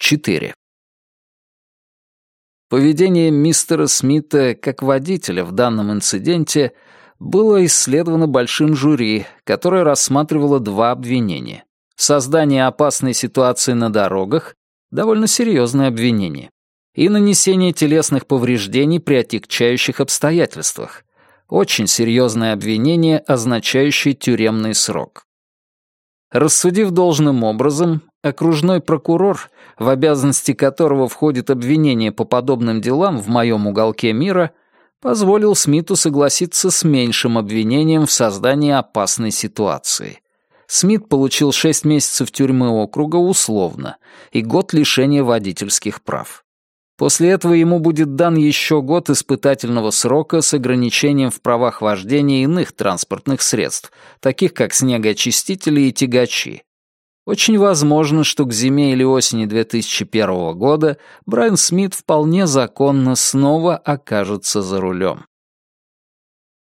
4. Поведение мистера Смита как водителя в данном инциденте было исследовано большим жюри, которое рассматривало два обвинения. Создание опасной ситуации на дорогах — довольно серьезное обвинение, и нанесение телесных повреждений при отягчающих обстоятельствах — очень серьезное обвинение, означающее тюремный срок. Рассудив должным образом, окружной прокурор, в обязанности которого входит обвинение по подобным делам в моем уголке мира, позволил Смиту согласиться с меньшим обвинением в создании опасной ситуации. Смит получил 6 месяцев тюрьмы округа условно и год лишения водительских прав. После этого ему будет дан еще год испытательного срока с ограничением в правах вождения иных транспортных средств, таких как снегоочистители и тягачи. Очень возможно, что к зиме или осени 2001 года Брайан Смит вполне законно снова окажется за рулем.